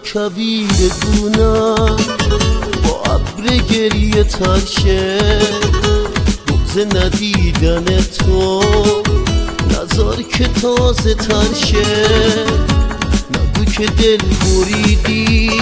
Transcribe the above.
کویر گونم با ابر گریه ترشه، بغض ندیدن تو نزار که تازه ترشه. نگو که دل بریدی